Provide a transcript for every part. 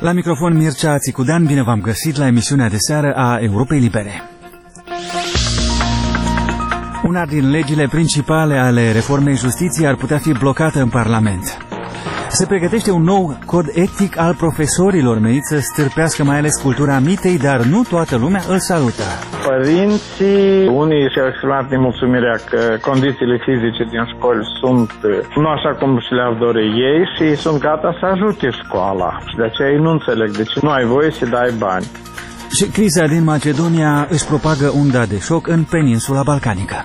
La microfon Mircea Țicudean, bine v-am găsit la emisiunea de seară a Europei Libere. Una din legile principale ale reformei justiției ar putea fi blocată în Parlament. Se pregătește un nou cod etic al profesorilor menit să stârpească mai ales cultura mitei, dar nu toată lumea îl salută. Părinții, unii și-au exprimat nemulțumirea că condițiile fizice din școli sunt nu așa cum și le-ar dori ei și sunt gata să ajute școala. Și de aceea ei nu înțeleg de ce nu ai voie să dai bani. Și criza din Macedonia își propagă unda de șoc în peninsula balcanică.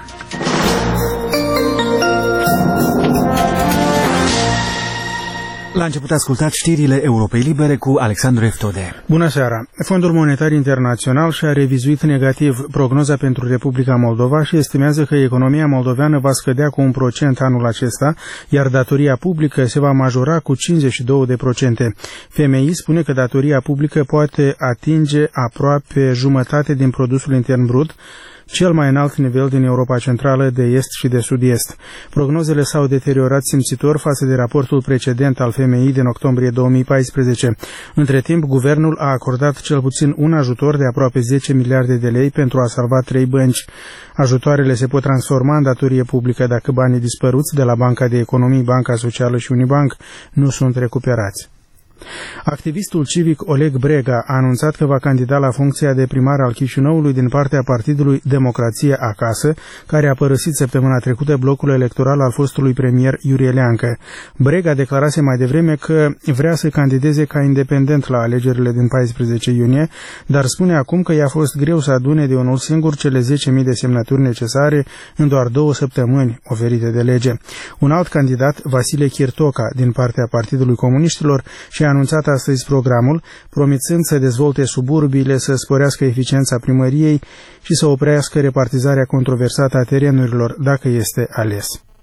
La început ascultat știrile Europei Libere cu Alexandru Eftode. Bună seara! Fondul Monetar Internațional și-a revizuit negativ prognoza pentru Republica Moldova și estimează că economia moldoveană va scădea cu 1% anul acesta, iar datoria publică se va majora cu 52%. FMI spune că datoria publică poate atinge aproape jumătate din produsul intern brut, cel mai înalt nivel din Europa Centrală, de Est și de Sud-Est. Prognozele s-au deteriorat simțitor față de raportul precedent al FMI din octombrie 2014. Între timp, guvernul a acordat cel puțin un ajutor de aproape 10 miliarde de lei pentru a salva 3 bănci. Ajutoarele se pot transforma în datorie publică dacă banii dispăruți de la Banca de Economii, Banca Socială și Unibank nu sunt recuperați. Activistul civic Oleg Brega a anunțat că va candida la funcția de primar al Chișinăului din partea partidului Democrație Acasă, care a părăsit săptămâna trecută blocul electoral al fostului premier Iurie Leancă. Brega declarase mai devreme că vrea să candideze ca independent la alegerile din 14 iunie, dar spune acum că i-a fost greu să adune de unul singur cele 10.000 de semnături necesare în doar 2 săptămâni oferite de lege. Un alt candidat, Vasile Chirtoca, din partea Partidului Comuniștilor, și a anunțat astăzi programul, promițând să dezvolte suburbiile, să sporească eficiența primăriei și să oprească repartizarea controversată a terenurilor, dacă este ales.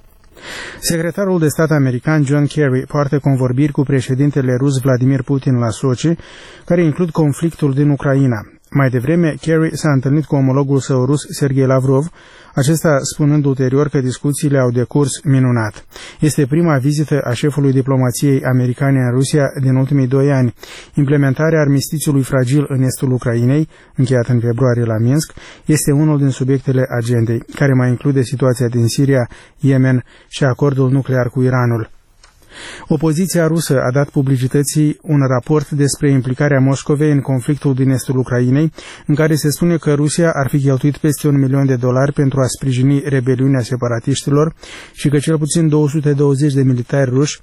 Secretarul de stat american John Kerry poartă convorbiri cu președintele rus Vladimir Putin la Sochi, care includ conflictul din Ucraina. Mai devreme, Kerry s-a întâlnit cu omologul său rus, Sergei Lavrov, acesta spunând ulterior că discuțiile au decurs minunat. Este prima vizită a șefului diplomației americane în Rusia din ultimii 2 ani. Implementarea armistițiului fragil în estul Ucrainei, încheiat în februarie la Minsk, este unul din subiectele agendei, care mai include situația din Siria, Yemen și acordul nuclear cu Iranul. Opoziția rusă a dat publicității un raport despre implicarea Moscovei în conflictul din estul Ucrainei, în care se spune că Rusia ar fi cheltuit peste $1 milion pentru a sprijini rebeliunea separatiștilor și că cel puțin 220 de militari ruși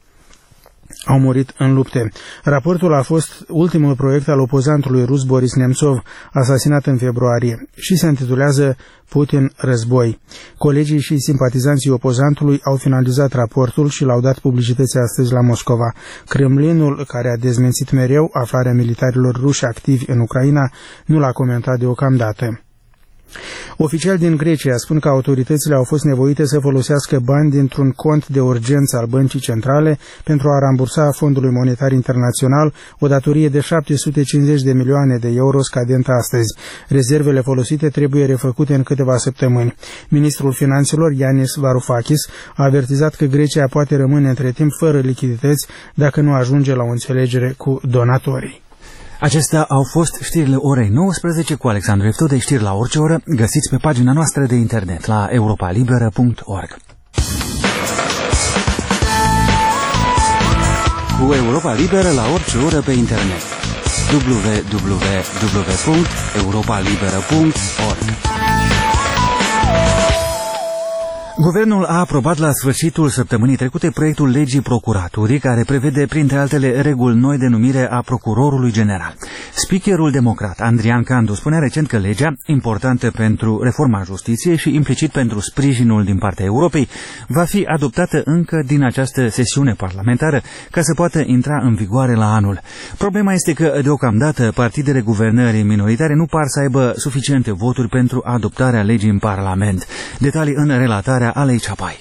au murit în lupte. Raportul a fost ultimul proiect al opozantului rus Boris Nemtsov, asasinat în februarie, și se intitulează Putin război. Colegii și simpatizanții opozantului au finalizat raportul și l-au dat publicității astăzi la Moscova. Kremlinul, care a dezmințit mereu aflarea militarilor ruși activi în Ucraina, nu l-a comentat deocamdată. Oficiali din Grecia spun că autoritățile au fost nevoite să folosească bani dintr-un cont de urgență al Băncii Centrale pentru a rambursa Fondului Monetar Internațional o datorie de 750 de milioane de euro scadentă astăzi. Rezervele folosite trebuie refăcute în câteva săptămâni. Ministrul Finanțelor, Yanis Varoufakis, a avertizat că Grecia poate rămâne între timp fără lichidități dacă nu ajunge la o înțelegere cu donatorii. Acestea au fost știrile orei 19 cu Alexandru Eftode, știri la orice oră, găsiți pe pagina noastră de internet la europalibera.org. Cu Europa Liberă la orice oră pe internet. www.europalibera.org. Guvernul a aprobat la sfârșitul săptămânii trecute proiectul legii procuraturii, care prevede, printre altele, reguli noi de numire a procurorului general. Speakerul democrat Andrian Candu spunea recent că legea, importantă pentru reforma justiției și implicit pentru sprijinul din partea Europei, va fi adoptată încă din această sesiune parlamentară, ca să poată intra în vigoare la anul. Problema este că, deocamdată, partidele guvernării minoritare nu par să aibă suficiente voturi pentru adoptarea legii în Parlament. Detalii în relatarea Alei Ceapai.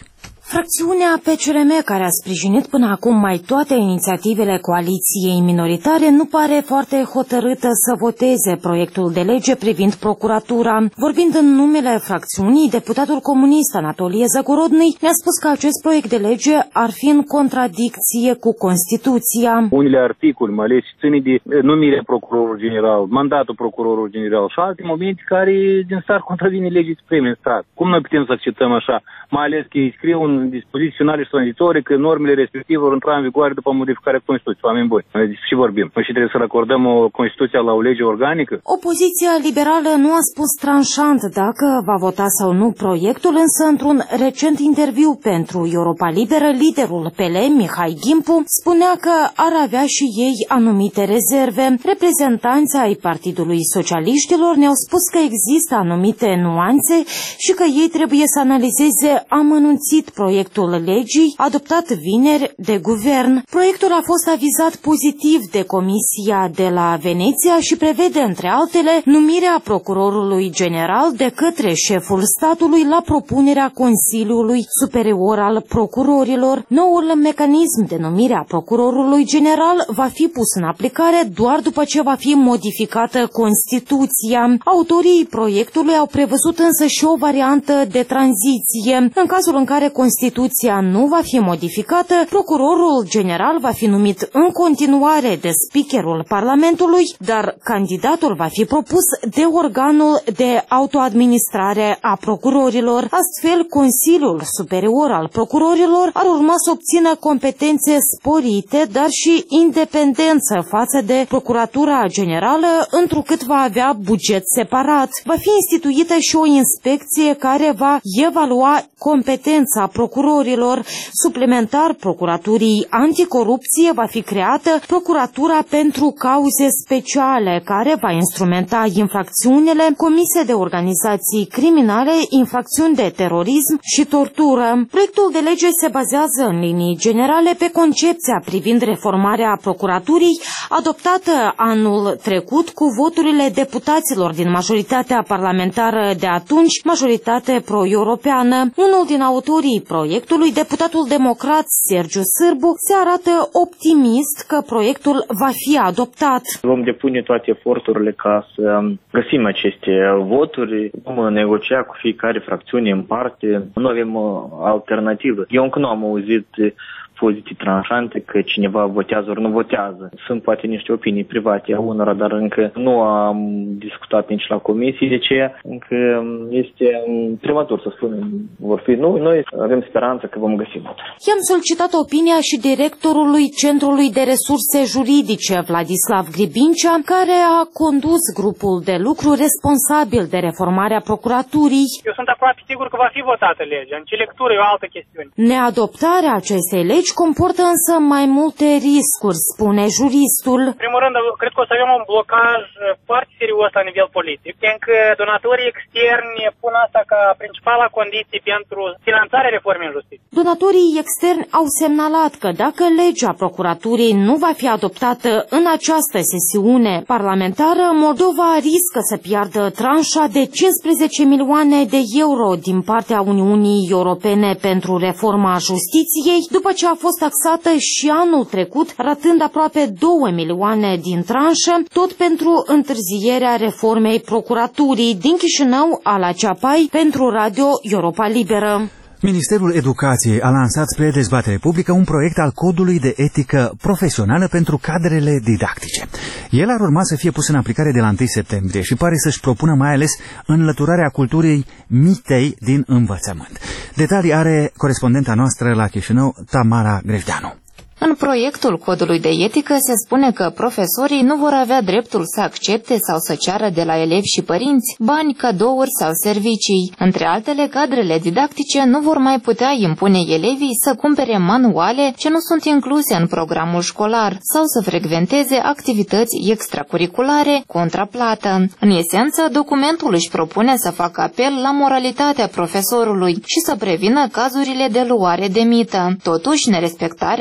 Fracțiunea PCRM, care a sprijinit până acum mai toate inițiativele coaliției minoritare, nu pare foarte hotărâtă să voteze proiectul de lege privind procuratura. Vorbind în numele fracțiunii, deputatul comunist Anatolie Zagorodny ne-a spus că acest proiect de lege ar fi în contradicție cu Constituția. Unele articole, mai ales ține de numirea procurorului general, mandatul procurorului general și alte momente care din start contravine legii supreme în stat. Cum noi putem să acceptăm așa? Mai ales că îi scriu în dispoziții finale și tranzitorii că normele respective vor intra în vigoare după modificarea Constituției. Oameni buni. Și vorbim. Și trebuie să acordăm o Constituție la o lege organică. Opoziția liberală nu a spus tranșant dacă va vota sau nu proiectul, însă într-un recent interviu pentru Europa Liberă, liderul PL, Mihai Gimpu, spunea că ar avea și ei anumite rezerve. Reprezentanții ai Partidului Socialiștilor ne-au spus că există anumite nuanțe și că ei trebuie să analizeze amănunțit proiectul legii adoptat vineri de guvern. Proiectul a fost avizat pozitiv de Comisia de la Veneția și prevede, între altele, numirea procurorului general de către șeful statului la propunerea Consiliului Superior al Procurorilor. Noul mecanism de numire a procurorului general va fi pus în aplicare doar după ce va fi modificată Constituția. Autorii proiectului au prevăzut însă și o variantă de tranziție. În cazul în care Constituția nu va fi modificată, procurorul general va fi numit în continuare de speakerul Parlamentului, dar candidatul va fi propus de organul de autoadministrare a procurorilor. Astfel, Consiliul Superior al Procurorilor ar urma să obțină competențe sporite, dar și independență față de Procuratura Generală, întrucât va avea buget separat. Va fi instituită și o inspecție care va evalua competența procurorilor. Suplimentar Procuraturii Anticorupție va fi creată Procuratura pentru Cauze Speciale, care va instrumenta infracțiunile comise de organizații criminale, infracțiuni de terorism și tortură. Proiectul de lege se bazează în linii generale pe concepția privind reformarea procuraturii adoptată anul trecut cu voturile deputaților din majoritatea parlamentară de atunci, majoritate pro-europeană. Unul din autorii proiectului, deputatul democrat Sergiu Sârbu, se arată optimist că proiectul va fi adoptat. Vom depune toate eforturile ca să găsim aceste voturi, vom negocia cu fiecare fracțiune în parte. Nu avem alternativă. Eu încă nu am auzit poziții tranșante că cineva votează ori nu votează. Sunt poate niște opinii private a unora, dar încă nu am discutat nici la comisie, de ce încă este prematur să spunem vor fi. Noi avem speranță că vom găsi voturi. I-am solicitat opinia și directorului Centrului de Resurse Juridice, Vladislav Gribincea, care a condus grupul de lucru responsabil de reformarea procuraturii. Eu sunt aproape sigur că va fi votată legea. În ce lectură e o altă chestiune. Neadoptarea acestei legi comportă însă mai multe riscuri, spune juristul. În primul rând, cred că o să avem un blocaj foarte serios la nivel politic, fiindcă donatorii externi pun asta ca principala condiție pentru finanțarea reformei în justiție. Donatorii externi au semnalat că dacă legea procuraturii nu va fi adoptată în această sesiune parlamentară, Moldova riscă să piardă tranșa de 15 milioane de euro din partea Uniunii Europene pentru reforma justiției, după ce a fost taxată și anul trecut, ratând aproape 2 milioane din tranșă, tot pentru întârzierea reformei procuraturii. Din Chișinău, Ala Ceapai, pentru Radio Europa Liberă. Ministerul Educației a lansat spre dezbatere publică un proiect al codului de etică profesională pentru cadrele didactice. El ar urma să fie pus în aplicare de la 1 septembrie și pare să-și propună mai ales înlăturarea culturii mitei din învățământ. Detalii are corespondenta noastră la Chișinău, Tamara Grejdeanu. În proiectul codului de etică se spune că profesorii nu vor avea dreptul să accepte sau să ceară de la elevi și părinți bani, cadouri sau servicii. Între altele, cadrele didactice nu vor mai putea impune elevii să cumpere manuale ce nu sunt incluse în programul școlar sau să frecventeze activități extracurriculare contra plată. În esență, documentul își propune să facă apel la moralitatea profesorului și să prevină cazurile de luare de mită. Totuși, nerespectarea acestuia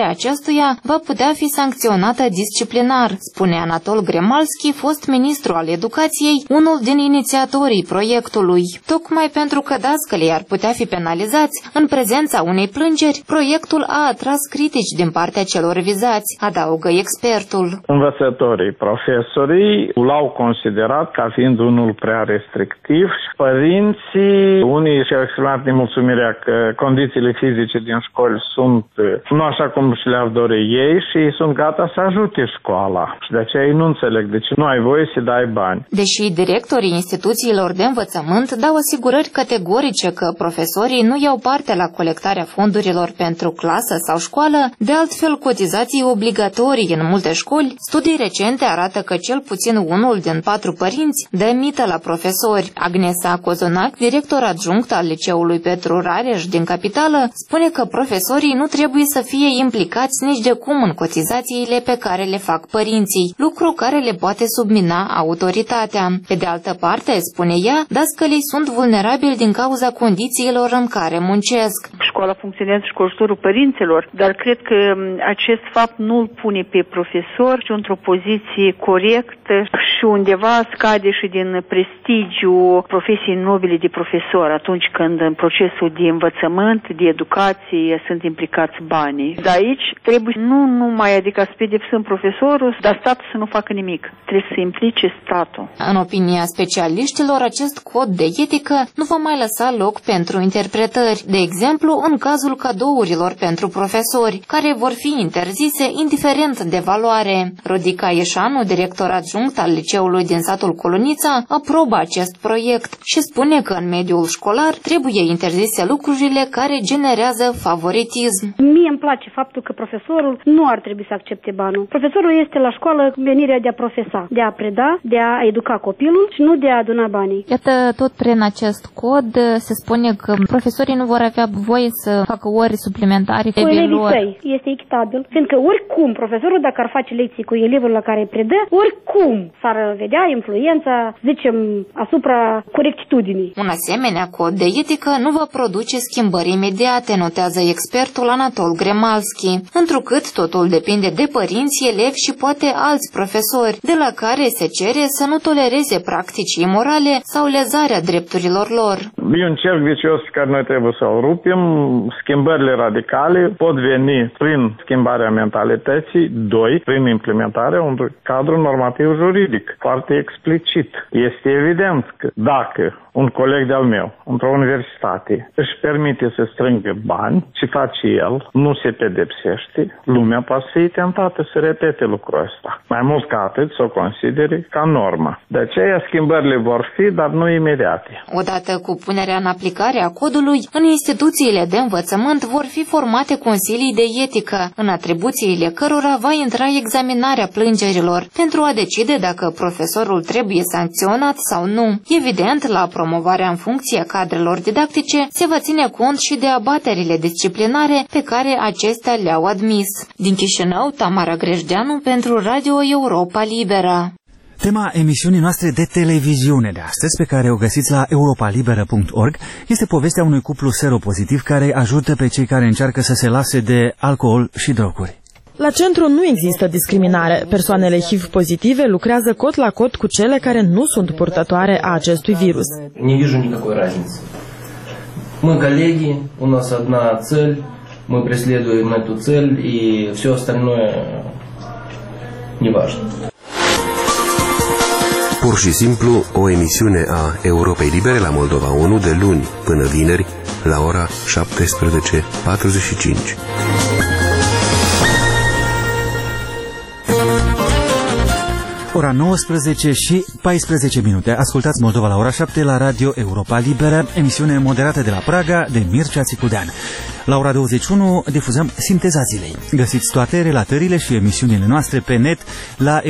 acestuia va putea fi sancționată disciplinar, spune Anatol Gremalski, fost ministru al educației, unul din inițiatorii proiectului. Tocmai pentru că dascălii ar putea fi penalizați în prezența unei plângeri, proiectul a atras critici din partea celor vizați, adaugă expertul. Învățătorii, profesorii l-au considerat ca fiind unul prea restrictiv și părinții, unii și-au exprimat nemulțumirea că condițiile fizice din școli sunt nu așa cum și le-ar dori ei și sunt gata să ajute școala. Și de aceea ei nu înțeleg de ce nu ai voie să dai bani. Deși directorii instituțiilor de învățământ dau asigurări categorice că profesorii nu iau parte la colectarea fondurilor pentru clasă sau școală, de altfel cotizații obligatorii în multe școli, studii recente arată că cel puțin unul din 4 părinți dă mită la profesori. Agnesa Cozonac, director adjunct al liceului Petru Rareș din capitală, spune că profesorii nu trebuie să fie implicați nici de cum în cotizațiile pe care le fac părinții, lucru care le poate submina autoritatea. Pe de altă parte, spune ea, dascălii sunt vulnerabili din cauza condițiilor în care muncesc. Școala funcționează și cu ajutorul părinților, dar cred că acest fapt nu îl pune pe profesor ci într-o poziție corectă și undeva scade și din prestigiul profesiei nobile de profesor atunci când în procesul de învățământ, de educație sunt implicați banii. Dar aici trebuie nu numai adică să pedepsăm profesorul, dar statul să nu facă nimic. Trebuie să implice statul. În opinia specialiștilor, acest cod de etică nu va mai lăsa loc pentru interpretări. De exemplu, în cazul cadourilor pentru profesori, care vor fi interzise indiferent de valoare. Rodica Ieșanu, director adjunct al liceului din satul Colunița, aprobă acest proiect și spune că în mediul școlar trebuie interzise lucrurile care generează favoritism. Mie îmi place faptul că profesorul nu ar trebui să accepte banul. Profesorul este la școală cu menirea de a profesa, de a preda, de a educa copilul și nu de a aduna banii. Iată, tot prin acest cod se spune că profesorii nu vor avea voie să facă ori suplimentare cu elevii săi. Este echitabil, fiindcă oricum profesorul, dacă ar face lecții cu elevul la care predă, oricum s-ar vedea influența, zicem, asupra corectitudinii. Un asemenea cod de etică nu va produce schimbări imediate, notează expertul Anatol Gremalski, întrucât totul depinde de părinți, elevi și poate alți profesori, de la care se cere să nu tolereze practici imorale sau lezarea drepturilor lor. E un cerc vicios pe care noi trebuie să-l rupem. Schimbările radicale pot veni prin schimbarea mentalității, 2, prin implementarea unui cadru normativ juridic foarte explicit. Este evident că dacă un coleg de-al meu, într-o universitate, își permite să strângă bani și face el, nu se pedepsește, lumea poate să fie tentată să repete lucrul ăsta. Mai mult ca atât, să o considere ca normă. De aceea schimbările vor fi, dar nu imediate. Odată cu punerea în aplicare a codului, în instituțiile de învățământ vor fi formate consilii de etică, în atribuțiile cărora va intra examinarea plângerilor, pentru a decide dacă profesorul trebuie sancționat sau nu. Evident, la promovarea în funcție a cadrelor didactice se va ține cont și de abaterile disciplinare pe care acestea le-au admis. Din Chișinău, Tamara Grejdeanu pentru Radio Europa Liberă. Tema emisiunii noastre de televiziune de astăzi, pe care o găsiți la europalibera.org, este povestea unui cuplu seropozitiv care ajută pe cei care încearcă să se lase de alcool și droguri. La centru nu există discriminare. Persoanele HIV-pozitive lucrează cot la cot cu cele care nu sunt purtătoare a acestui virus. Не вижу никакой разницы. Мы коллеги, у нас одна цель, мы преследуем эту цель, и все остальное не важно. Pur și simplu, o emisiune a Europei Libere la Moldova 1 de luni până vineri la ora 17:45. Ora 19 și 14 minute. Ascultați Moldova la ora 7 la Radio Europa Liberă, emisiune moderată de la Praga de Mircea Țicudean. La ora 21 difuzăm Sinteza Zilei. Găsiți toate relatările și emisiunile noastre pe net la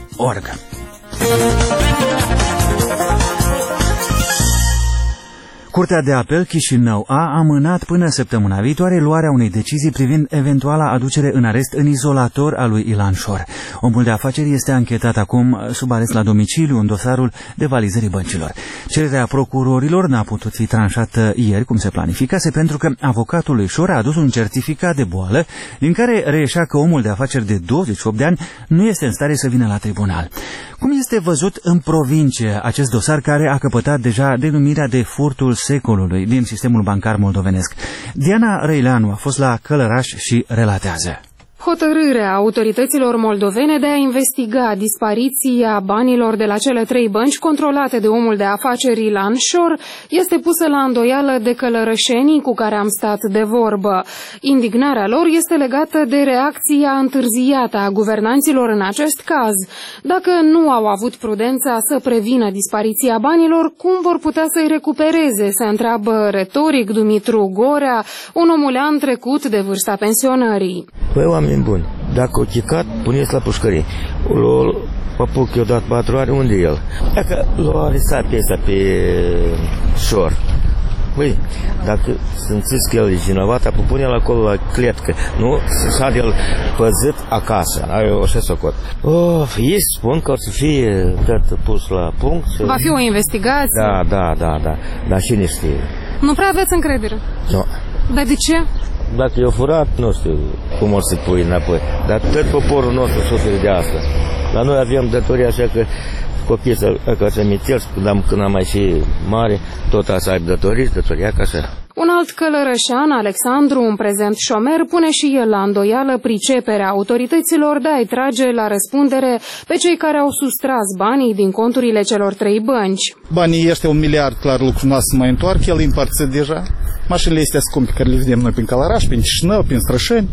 europalibera.org. Curtea de apel Chișinău a amânat până săptămâna viitoare luarea unei decizii privind eventuala aducere în arest în izolator a lui Ilan Șor. Omul de afaceri este anchetat acum sub arest la domiciliu în dosarul devalizării băncilor. Cererea procurorilor n-a putut fi tranșată ieri, cum se planificase, pentru că avocatul lui Șor a adus un certificat de boală din care reieșea că omul de afaceri de 28 de ani nu este în stare să vină la tribunal. Cum este văzut în provincie acest dosar care a căpătat deja denumirea de furtul secolului din sistemul bancar moldovenesc? Diana Răileanu a fost la Călăraș și relatează. Hotărârea autorităților moldovene de a investiga dispariția banilor de la cele 3 bănci controlate de omul de afaceri Ilan Șor este pusă la îndoială de călărășenii cu care am stat de vorbă. Indignarea lor este legată de reacția întârziată a guvernanților în acest caz. Dacă nu au avut prudența să prevină dispariția banilor, cum vor putea să-i recupereze, se întreabă retoric Dumitru Gorea, un omulean trecut de vârsta pensionării. Buni, dacă o chicat, puneți la pușcărie. Papuc i-a dat 4 ori, unde e el? Dacă l-a aresat piesa pe Șor, păi, dacă simțiți că el e vinovat, pune-l acolo la cletcă, nu? S-a el păzit acasă, așa socot. Ei spun că o să fie pus la punct. Va fi o investigație? Da, dar cine știe? Nu prea aveți încredere? Nu. Dar de ce? Dacă i-a furat, nu știu cum o să pui înapoi. Dar tot poporul nostru suferă de asta. La noi avem datorii, așa că copiii să amintesc, când am mai și mare, tot să aibă datorii ca așa. Un alt călărășean, Alexandru, un prezent șomer, pune și el la îndoială priceperea autorităților de a-i trage la răspundere pe cei care au sustras banii din conturile celor 3 bănci. Banii ăștia, 1 miliard, clar, lucrul nu se mai întoarce, el împărțit deja. Mașinile astea scumpe care le vedem noi prin Călăraș, prin Chișinău, prin Strășeni,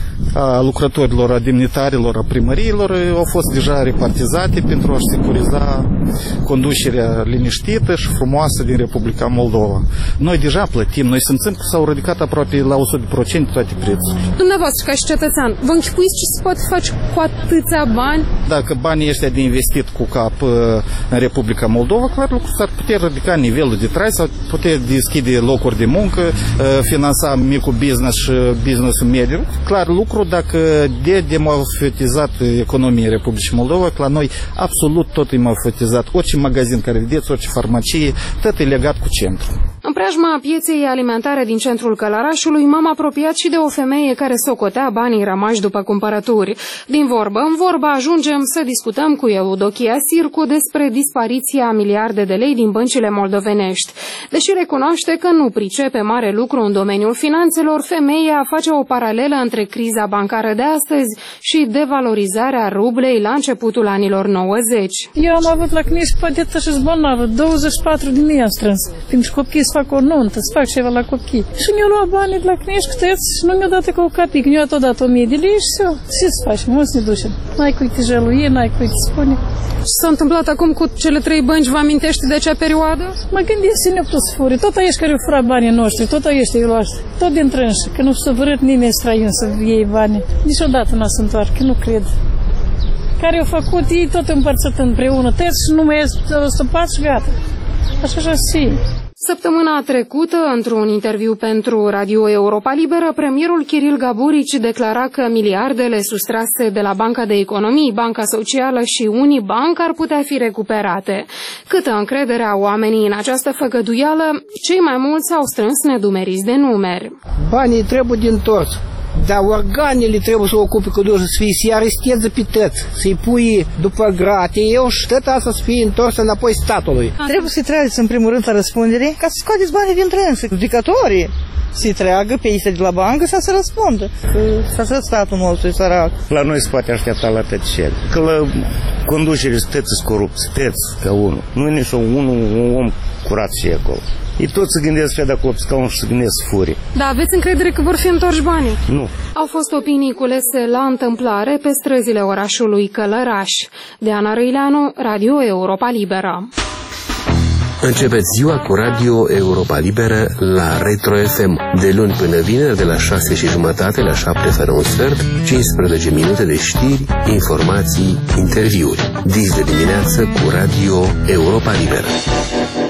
a lucrătorilor, a demnitarilor, a primăriilor, au fost deja repartizate pentru a securiza conducerea liniștită și frumoasă din Republica Moldova. Noi deja plătim, noi simțim că s-au ridicat aproape la 100% toate prețurile. Dumneavoastră, ca și cetățean, vă închipuiți ce se poate face cu atâția bani? Dacă banii ăștia de investit cu cap în Republica Moldova, clar, lucrul s-ar putea ridica nivelul de trai, s-ar putea deschide locuri de muncă, finanța micul business și business-ul mediu. Clar, lucru dacă demofetizat economia Republicii Moldova, că la noi absolut tot e mofetizat. Orice magazin care vedeți, orice farmacie, tot e legat cu centru. În preajma pieței alimentare din centrul Călărașului m-am apropiat și de o femeie care socotea banii rămași după cumpărături. Din vorbă în vorbă ajungem să discutăm cu Eudochia Sircu despre dispariția miliarde de lei din băncile moldovenești. Deși recunoaște că nu pricepe mare lucru în domeniul finanțelor, femeia face o paralelă între criza bancară de astăzi și devalorizarea rublei la începutul anilor 90. Eu am avut la Cniști pădetă și zbolnavă, 24.000 am strâns, pentru copii să fac o nuntă, să fac ceva la copii. Și mi-au luat banii de la Cniști, câteți, și nu mi-au dat cu o capic, mi-au tot dat 1.000 de lei și ce să facem, unde să ne ducem? N-ai cui te jăluie, n-ai cui te spune. Ce s-a întâmplat acum cu cele 3 bănci, vă amintește de acea perioadă? Mă gândesc să ne-au pus furi, tot aici care au furat banii noștri, tot aici îi luați, tot din trânși, că nu s-a vărât nimeni străin să iei banii. Niciodată n-a să întoarcă, nu cred. Care au făcut ei tot împărțit împreună, tăiți și nu mai este stăpat și gata. Așa și. Săptămâna trecută, într-un interviu pentru Radio Europa Liberă, premierul Kiril Gaburici declara că miliardele sustrase de la Banca de Economii, Banca Socială și Unibank ar putea fi recuperate. Câtă încredere au oamenii în această făgăduială, cei mai mulți au strâns nedumeriți de numeri. Banii trebuie din tot. Dar organele trebuie să ocupe cu dujă, să fie, să-i aresteze pe tăți, să-i pui după gratie și tot asta să fie întors înapoi statului. Trebuie să-i trageți în primul rând la răspundere ca să scoateți banii din trânsă. Judecătorii să-i treagă pe ei de la bancă să se răspundă. Să se statul nostru e sărac. La noi se poate aștepta la tăcere. Că la conducere stăți corupți, stăți ca unul. Nu e nici un om curat și acolo. Ei toți se gândesc pe de acolo, ca și se gândesc furii. Da, aveți încredere că vor fi întorși banii? Nu. Au fost opinii culese la întâmplare pe străzile orașului Călăraș. Diana Răileanu, Radio Europa Liberă. Începeți ziua cu Radio Europa Liberă la Retro FM. De luni până vineri, de la 6:30 la 7:45, 15 minute de știri, informații, interviuri. Dis de dimineață cu Radio Europa Liberă.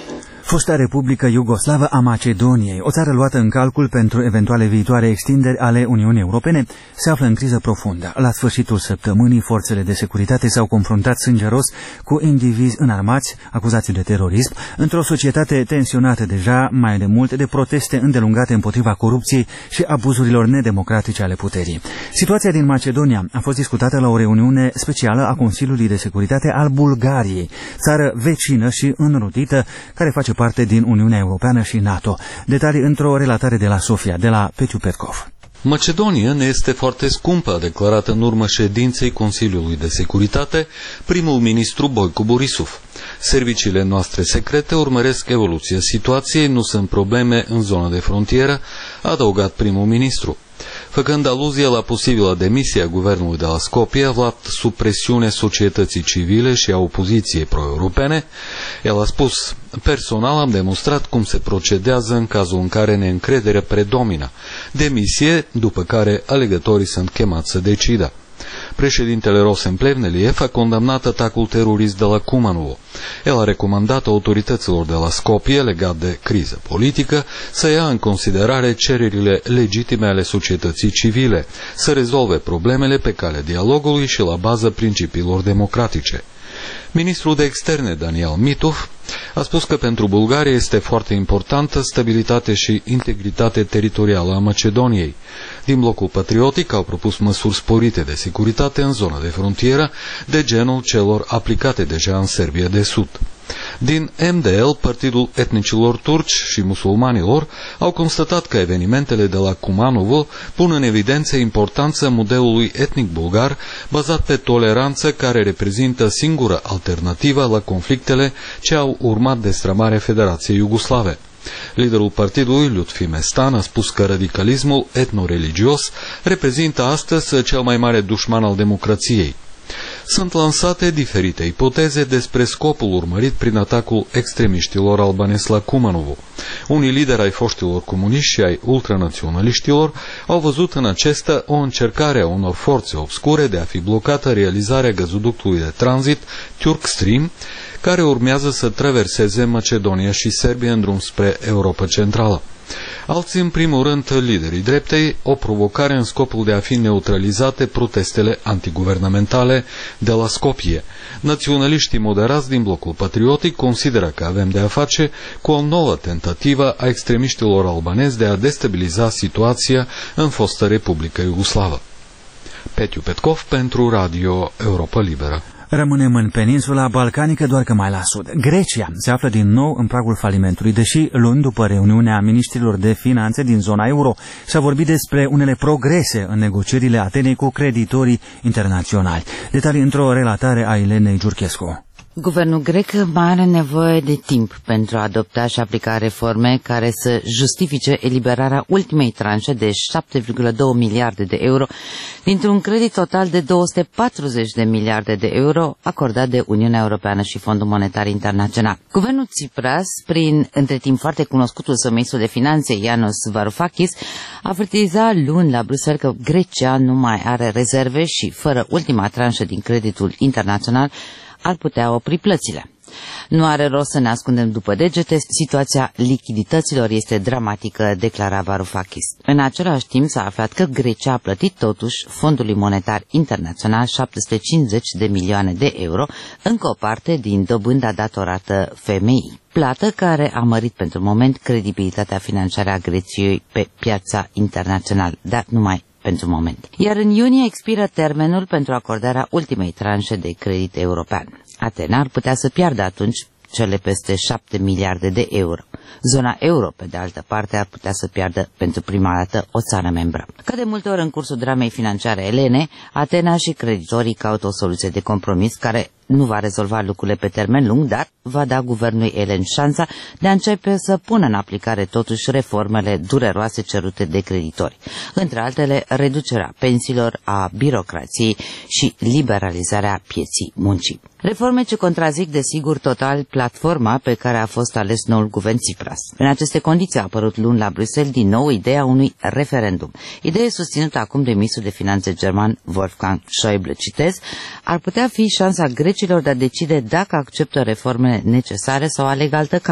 Fosta Republică Iugoslavă a Macedoniei, o țară luată în calcul pentru eventuale viitoare extinderi ale Uniunii Europene, se află în criză profundă. La sfârșitul săptămânii, forțele de securitate s-au confruntat sângeros cu indivizi înarmați, acuzați de terorism, într-o societate tensionată deja mai de mult de proteste îndelungate împotriva corupției și abuzurilor nedemocratice ale puterii. Situația din Macedonia a fost discutată la o reuniune specială a Consiliului de Securitate al Bulgariei, țară vecină și înrudită care face parte din Uniunea Europeană și NATO. Detalii într-o relatare de la Sofia, de la Petiu Petkov. Macedonia ne este foarte scumpă, a declarat în urma ședinței Consiliului de Securitate primul ministru Boico Borisov. Serviciile noastre secrete urmăresc evoluția situației, nu sunt probleme în zona de frontieră, a adăugat primul ministru. Făcând aluzie la posibilă demisie a guvernului de la Skopje, aflat sub presiune societății civile și a opoziției pro-europene, el a spus: personal am demonstrat cum se procedează în cazul în care neîncrederea predomină. Demisie, după care alegătorii sunt chemați să decidă. Președintele Rosen Plevneliev a condamnat atacul terorist de la Kumanovo. El a recomandat autorităților de la Skopje, legat de criză politică, să ia în considerare cererile legitime ale societății civile, să rezolve problemele pe calea dialogului și la baza principiilor democratice. Ministrul de Externe, Daniel Mitov, a spus că pentru Bulgaria este foarte importantă stabilitate și integritate teritorială a Macedoniei. Din blocul patriotic au propus măsuri sporite de securitate în zona de frontieră, de genul celor aplicate deja în Serbia de Sud. Din MDL, Partidul Etnicilor Turci și Musulmanilor, au constatat că evenimentele de la Kumanovo pun în evidență importanța modelului etnic bulgar bazat pe toleranță, care reprezintă singura alternativă la conflictele ce au urmat destrămarea Federației Iugoslave. Liderul partidului, Lutfi Mestan, a spus că radicalismul etnoreligios reprezintă astăzi cel mai mare dușman al democrației. Sunt lansate diferite ipoteze despre scopul urmărit prin atacul extremiștilor albanezi la Kumanovo. Unii lideri ai foștilor comuniști și ai ultranaționaliștilor au văzut în acesta o încercare a unor forțe obscure de a fi blocată realizarea gazoductului de tranzit Turk Stream, care urmează să traverseze Macedonia și Serbia în drum spre Europa Centrală. Alții, în primul rând, liderii dreptei, o provocare în scopul de a fi neutralizate protestele antiguvernamentale de la Skopje. Naționaliștii moderați din blocul patriotic consideră că avem de a face cu o nouă tentativă a extremiștilor albanezi de a destabiliza situația în fosta Republică Iugoslavă. Petiu Petkov pentru Radio Europa Liberă. Rămânem în peninsula balcanică, doar că mai la sud. Grecia se află din nou în pragul falimentului, deși luni după reuniunea ministrilor de finanțe din zona euro s-a vorbit despre unele progrese în negocierile Atenei cu creditorii internaționali. Detalii într-o relatare a Elenei Giurchescu. Guvernul grec mai are nevoie de timp pentru a adopta și aplica reforme care să justifice eliberarea ultimei tranșe de 7,2 miliarde de euro dintr-un credit total de 240 de miliarde de euro acordat de Uniunea Europeană și Fondul Monetar Internațional. Guvernul Tsipras, prin între timp foarte cunoscutul său ministru de finanțe Yanis Varoufakis, avertiza luni la Bruxelles că Grecia nu mai are rezerve și fără ultima tranșă din creditul internațional ar putea opri plățile. Nu are rost să ne ascundem după degete, situația lichidităților este dramatică, declara Varoufakis. În același timp s-a aflat că Grecia a plătit totuși Fondului Monetar Internațional 750 de milioane de euro, încă o parte din dobânda datorată FMI. Plată care a mărit pentru moment credibilitatea financiară a Greciei pe piața internațională, dar numai pentru moment. Iar în iunie expiră termenul pentru acordarea ultimei tranșe de credit european. Atena ar putea să piardă atunci cele peste 7 miliarde de euro. Zona euro, pe de altă parte, ar putea să piardă pentru prima dată o țară membră. Ca de multe ori în cursul dramei financiare elene, Atena și creditorii caută o soluție de compromis care nu va rezolva lucrurile pe termen lung, dar va da guvernului elen șansa de a începe să pună în aplicare totuși reformele dureroase cerute de creditori. Între altele, reducerea pensiilor, a birocrației și liberalizarea pieții muncii. Reforme ce contrazic, desigur, total platforma pe care a fost ales noul guvern Tsipras. În aceste condiții a apărut luni la Bruxelles din nou ideea unui referendum. Idee susținută acum de ministrul de finanțe german Wolfgang Schäuble, citez, ar putea fi șansa grecilor de a decide dacă acceptă reformele necesare sau aleg altă cale.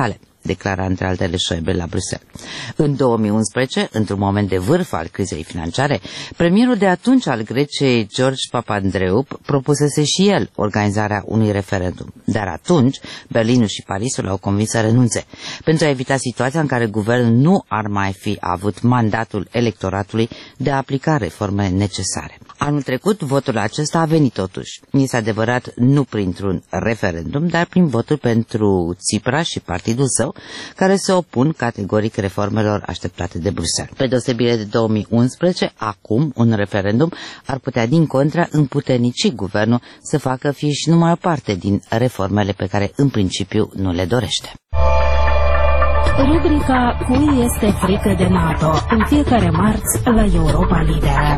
declara între altele Schäuble la Bruxelles. În 2011, într-un moment de vârf al crizei financiare, premierul de atunci al Greciei, George Papandreou, propusese și el organizarea unui referendum. Dar atunci, Berlinul și Parisul au convins să renunțe, pentru a evita situația în care guvernul nu ar mai fi avut mandatul electoratului de a aplica reformele necesare. Anul trecut, votul acesta a venit totuși. Este adevărat, nu printr-un referendum, dar prin votul pentru Tsipras și partidul său, care se opun categoric reformelor așteptate de Bruxelles. Pe deosebire de 2011, acum un referendum ar putea din contră împuternici guvernul să facă fie și numai o parte din reformele pe care în principiu nu le dorește. Rubrica Cui este frică de NATO, în fiecare marți la Europa Liberă.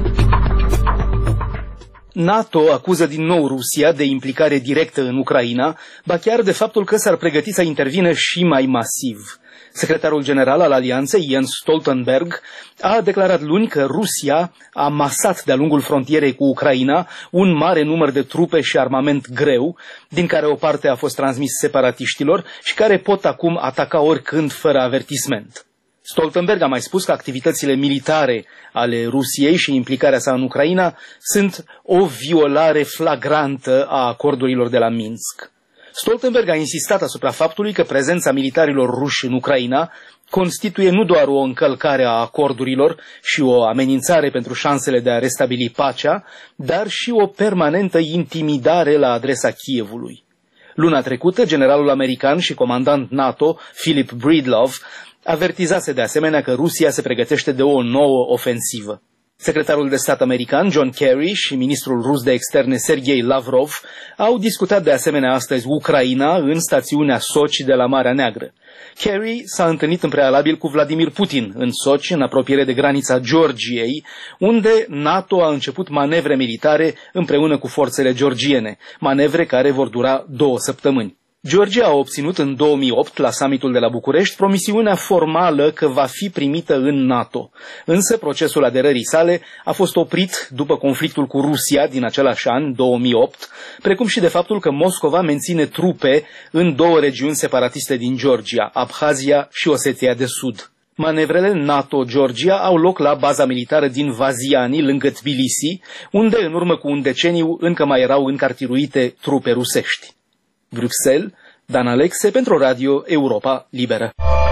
NATO acuză din nou Rusia de implicare directă în Ucraina, ba chiar de faptul că s-ar pregăti să intervină și mai masiv. Secretarul general al alianței, Jens Stoltenberg, a declarat luni că Rusia a masat de-a lungul frontierei cu Ucraina un mare număr de trupe și armament greu, din care o parte a fost transmis separatiștilor și care pot acum ataca oricând fără avertisment. Stoltenberg a mai spus că activitățile militare ale Rusiei și implicarea sa în Ucraina sunt o violare flagrantă a acordurilor de la Minsk. Stoltenberg a insistat asupra faptului că prezența militarilor ruși în Ucraina constituie nu doar o încălcare a acordurilor și o amenințare pentru șansele de a restabili pacea, dar și o permanentă intimidare la adresa Kievului. Luna trecută, generalul american și comandant NATO, Philip Breedlove, avertizase de asemenea că Rusia se pregătește de o nouă ofensivă. Secretarul de stat american John Kerry și ministrul rus de externe Sergei Lavrov au discutat de asemenea astăzi Ucraina în stațiunea Sochi de la Marea Neagră. Kerry s-a întâlnit în prealabil cu Vladimir Putin în Sochi, în apropiere de granița Georgiei, unde NATO a început manevre militare împreună cu forțele georgiene, manevre care vor dura 2 săptămâni. Georgia a obținut în 2008, la summitul de la București, promisiunea formală că va fi primită în NATO. Însă procesul aderării sale a fost oprit după conflictul cu Rusia din același an, 2008, precum și de faptul că Moscova menține trupe în 2 regiuni separatiste din Georgia, Abhazia și Osetia de Sud. Manevrele NATO-Georgia au loc la baza militară din Vaziani, lângă Tbilisi, unde în urmă cu un deceniu încă mai erau încartiruite trupe rusești. Bruxelles, Dan Alexe pentru Radio Europa Liberă.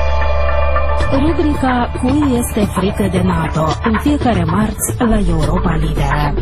Rubrica Cui este frică de NATO, în fiecare marți la Europa Liberă.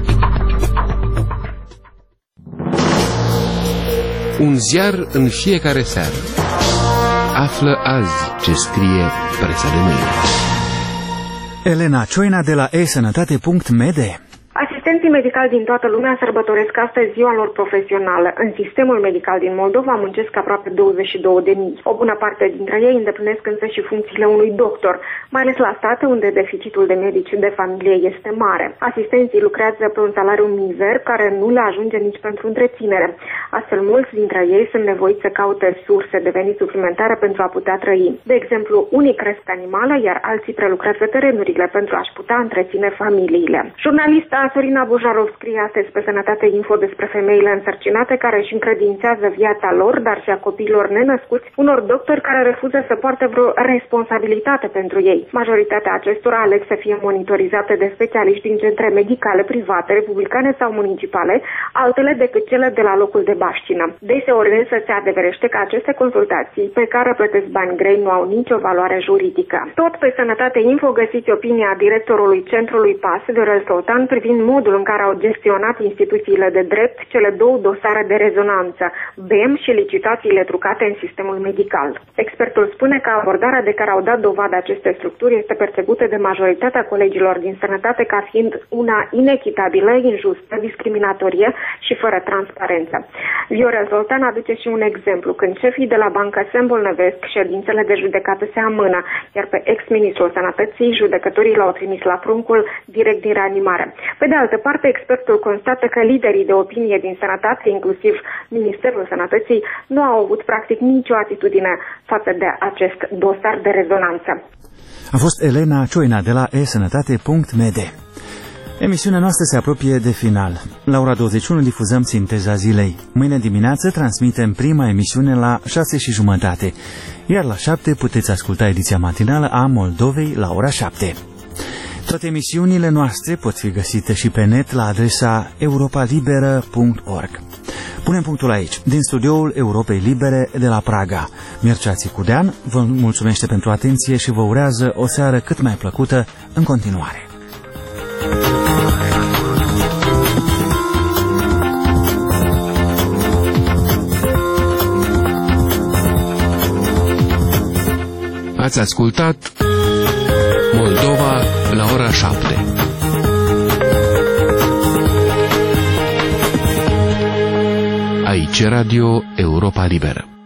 Un ziar în fiecare seară. Află azi ce scrie presa de mâine. Elena Cioina de la e-sănătate.md. Asistenții medicali din toată lumea sărbătoresc astăzi ziua lor profesională. În sistemul medical din Moldova muncesc aproape 22.000. O bună parte dintre ei îndeplinesc însă și funcțiile unui doctor, mai ales la state unde deficitul de medici de familie este mare. Asistenții lucrează pe un salariu mizer care nu le ajunge nici pentru întreținere. Astfel, mulți dintre ei sunt nevoiți să caute surse de venit suplimentare pentru a putea trăi. De exemplu, unii cresc animale, iar alții prelucrează terenurile pentru a-și putea întreține familiile. Jurnalista Sorina Bujarov scrie astăzi pe Sănătate Info despre femeile însărcinate care își încredințează viața lor, dar și a copiilor nenăscuți, unor doctori care refuză să poarte vreo responsabilitate pentru ei. Majoritatea acestora aleg să fie monitorizate de specialiști din centre medicale private, republicane sau municipale, altele decât cele de la locul de baștină. Deseori însă se adeverește că aceste consultații pe care plătesc bani grei nu au nicio valoare juridică. Tot pe Sănătate Info găsiți opinia directorului Centrului PAS, Viorel Soltan, privind modul în care au gestionat instituțiile de drept cele 2 dosare de rezonanță, BEM și licitațiile trucate în sistemul medical. Expertul spune că abordarea de care au dat dovadă aceste structuri este percepută de majoritatea colegilor din sănătate ca fiind una inechitabilă, injustă, discriminatorie și fără transparență. Viorel Zoltan aduce și un exemplu. Când șefii de la bancă se îmbolnăvesc, ședințele de judecată se amână, iar pe ex-ministrul Sănătății, judecătorii l-au trimis la pruncul direct din reanimare. Pe de altă parte, expertul constată că liderii de opinie din sănătate, inclusiv Ministerul Sănătății, nu au avut practic nicio atitudine față de acest dosar de rezonanță. A fost Elena Cioina de la e-sănătate.md. Emisiunea noastră se apropie de final. La ora 21 difuzăm Sinteza zilei. Mâine dimineață transmitem prima emisiune la 6:30, iar la 7 puteți asculta ediția matinală a Moldovei la ora 7. Toate emisiunile noastre pot fi găsite și pe net la adresa europalibera.org. Punem punctul aici, din studioul Europei Libere de la Praga. Mircea Țicudean vă mulțumește pentru atenție și vă urează o seară cât mai plăcută în continuare. Ați ascultat Moldova la ora 7. Aici Radio Europa Liberă.